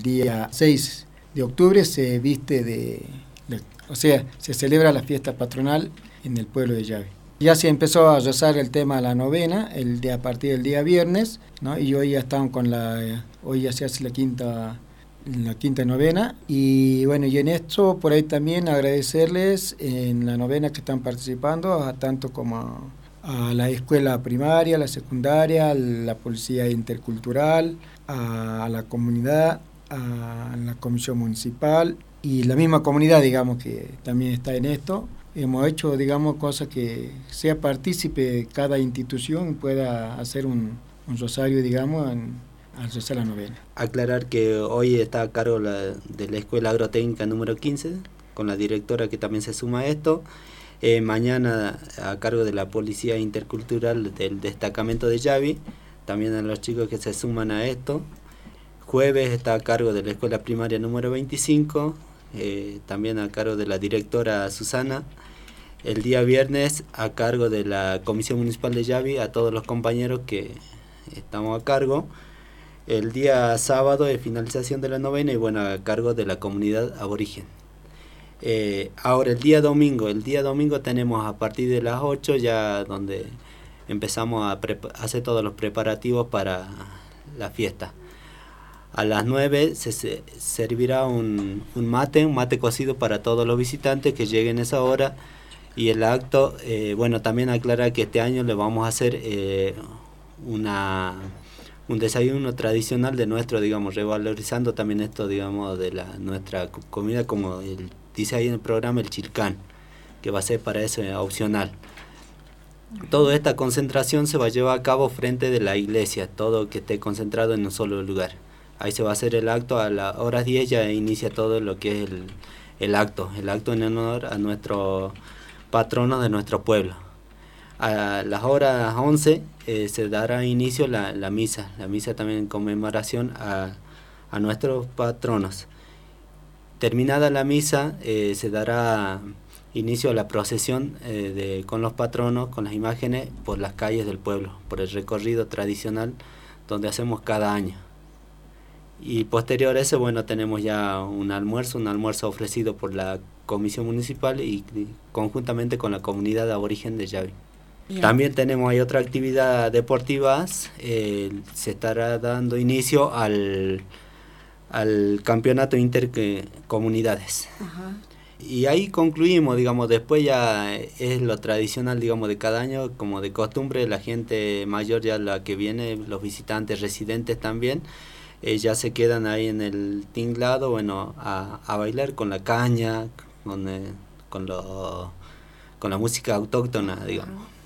El día 6 de octubre se viste o sea, se celebra la fiesta patronal en el pueblo de Llave. Ya se empezó a rozar el tema de la novena a partir del día viernes, ¿no? Y hoy ya estamos hoy ya se hace la quinta novena. Y bueno, y en esto por ahí también agradecerles en la novena que están participando, a tanto como a la escuela primaria, la secundaria, la policía intercultural, a la comunidad, a la comisión municipal y la misma comunidad, digamos, que también está en esto. Hemos hecho, digamos, cosas que sea partícipe cada institución y pueda hacer un rosario, digamos, al rezar la novena. Aclarar que hoy está a cargo de la Escuela Agrotécnica número 15, con la directora que también se suma a esto. Mañana a cargo de la Policía Intercultural del Destacamento de Llavi, también a los chicos que se suman a esto. Jueves está a cargo de la Escuela Primaria número 25, también a cargo de la directora Susana. El día viernes a cargo de la Comisión Municipal de Llavi, a todos los compañeros que estamos a cargo. El día sábado de finalización de la novena y bueno, a cargo de la comunidad aborigen. Ahora el día domingo tenemos a partir de las 8 ya donde empezamos a hacer todos los preparativos para la fiesta. A las 9 se servirá un mate cocido para todos los visitantes que lleguen a esa hora. Y el acto, bueno, también aclarar que este año le vamos a hacer un desayuno tradicional de nuestro, digamos, revalorizando también esto, digamos, de nuestra comida, como dice ahí en el programa, el chilcán, que va a ser para eso opcional. Toda esta concentración se va a llevar a cabo frente de la iglesia, todo que esté concentrado en un solo lugar. Ahí se va a hacer el acto, a las horas 10 ya inicia todo lo que es el acto en honor a nuestro patrono de nuestro pueblo. A las horas 11 se dará inicio la misa también en conmemoración a nuestros patronos. Terminada la misa se dará inicio a la procesión con los patronos, con las imágenes por las calles del pueblo, por el recorrido tradicional donde hacemos cada año. Y posterior a eso, bueno, tenemos ya un almuerzo ofrecido por la Comisión Municipal y conjuntamente con la comunidad aborigen de Llavi. Bien. También tenemos otra actividad deportiva, se estará dando inicio al campeonato intercomunidades. Ajá. Y ahí concluimos, digamos, después ya es lo tradicional, digamos, de cada año, como de costumbre, la gente mayor ya la que viene, los visitantes residentes también, ya se quedan ahí en el tinglado, bueno, a bailar con la caña, con la música autóctona, digamos.